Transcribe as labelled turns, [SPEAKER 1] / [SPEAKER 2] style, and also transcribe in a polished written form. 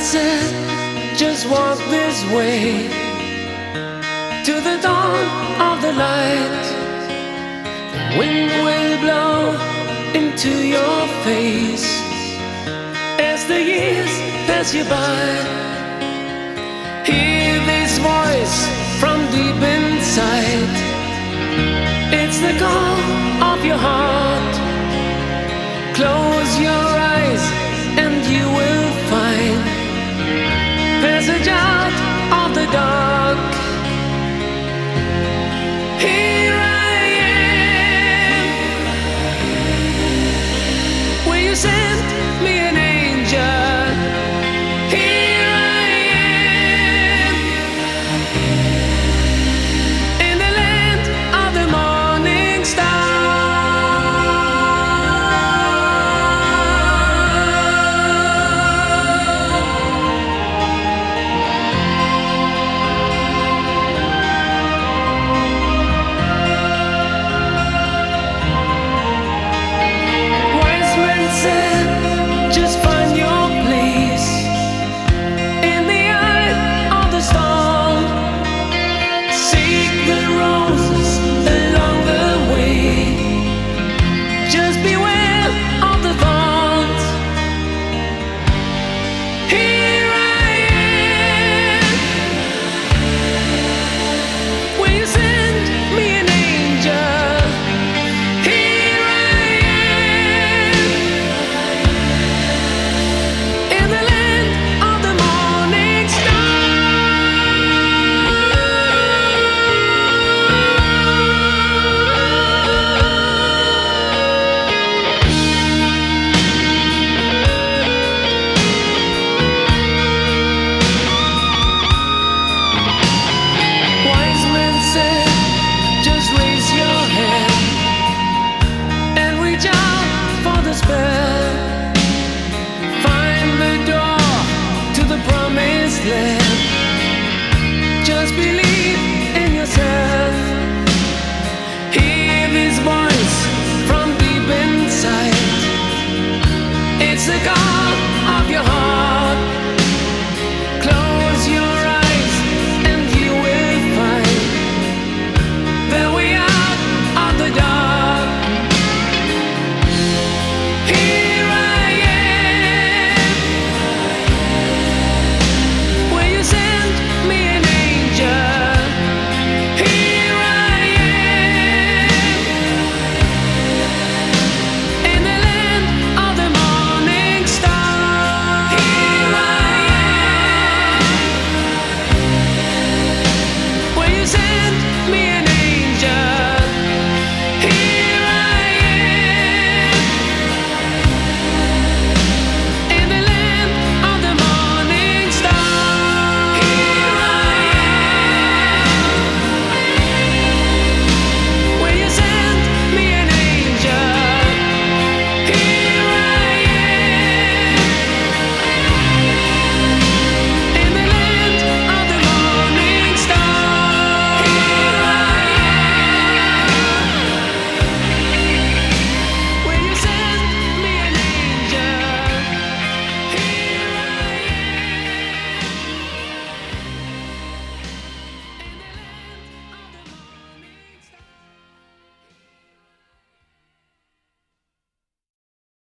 [SPEAKER 1] said, just walk this way to the dawn of the light. The wind will blow into your face as the years pass you by. Hear this voice from deep inside. It's the call of your heart. Close your eyes and you will find passage out of the dark.